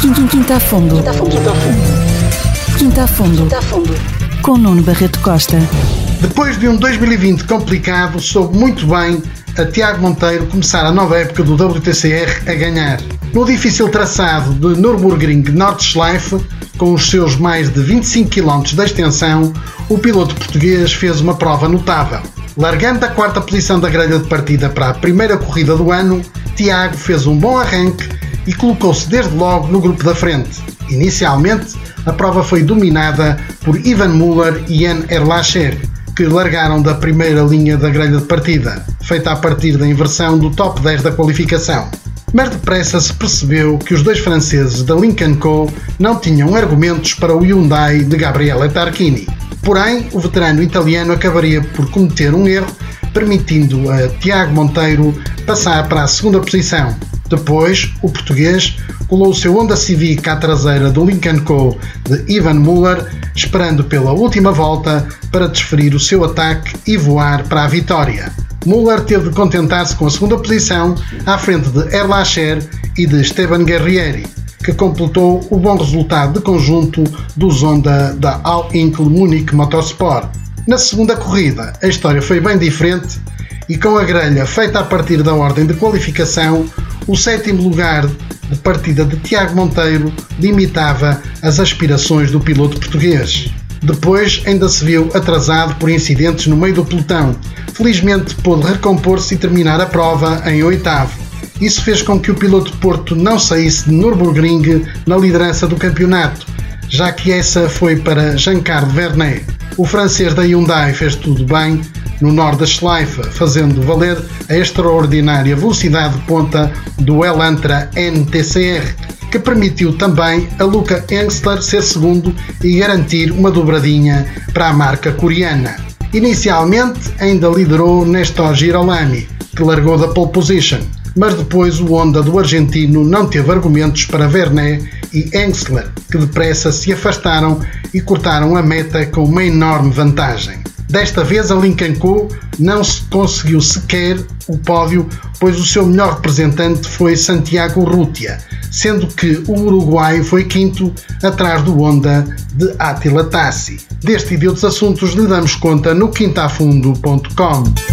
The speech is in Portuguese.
Quinta a Fundo. Quinta a Fundo. Com Nuno Barreto Costa. Depois de um 2020 complicado, soube muito bem a Tiago Monteiro começar a nova época do WTCR a ganhar. No difícil traçado de Nürburgring Nordschleife, com os seus mais de 25 km de extensão, o piloto português fez uma prova notável. Largando da quarta posição da grelha de partida para a primeira corrida do ano, Tiago fez um bom arranque e colocou-se desde logo no grupo da frente. Inicialmente, a prova foi dominada por Ivan Müller e Yann Erlacher, que largaram da primeira linha da grelha de partida, feita a partir da inversão do top 10 da qualificação. Mas depressa se percebeu que os dois franceses da Lynk & Co não tinham argumentos para o Hyundai de Gabriele Tarquini. Porém, o veterano italiano acabaria por cometer um erro, permitindo a Tiago Monteiro passar para a segunda posição. Depois, o português colou o seu Honda Civic à traseira do Lynk & Co de Ivan Müller, esperando pela última volta para desferir o seu ataque e voar para a vitória. Müller teve de contentar-se com a segunda posição, à frente de Erlacher e de Esteban Guerrieri, que completou o bom resultado de conjunto dos Honda da Al-Inkl Munich Motorsport. Na segunda corrida, a história foi bem diferente e, com a grelha feita a partir da ordem de qualificação, o sétimo lugar de partida de Tiago Monteiro limitava as aspirações do piloto português. Depois ainda se viu atrasado por incidentes no meio do pelotão. Felizmente pôde recompor-se e terminar a prova em oitavo. Isso fez com que o piloto de Porto não saísse de Nürburgring na liderança do campeonato, já que essa foi para Jean-Carl Vernet. O francês da Hyundai fez tudo bem no Nordschleife, fazendo valer a extraordinária velocidade de ponta do Elantra NTCR, que permitiu também a Luca Engstler ser segundo e garantir uma dobradinha para a marca coreana. Inicialmente ainda liderou Néstor Girolami, que largou da pole position, mas depois o Honda do argentino não teve argumentos para Vernet e Engstler, que depressa se afastaram e cortaram a meta com uma enorme vantagem. Desta vez a Lynk & Co não se conseguiu sequer o pódio, pois o seu melhor representante foi Santiago Rutia, sendo que o uruguaio foi quinto atrás do Honda de Attila Tassi. Deste e de outros assuntos lhe damos conta no quintafundo.com.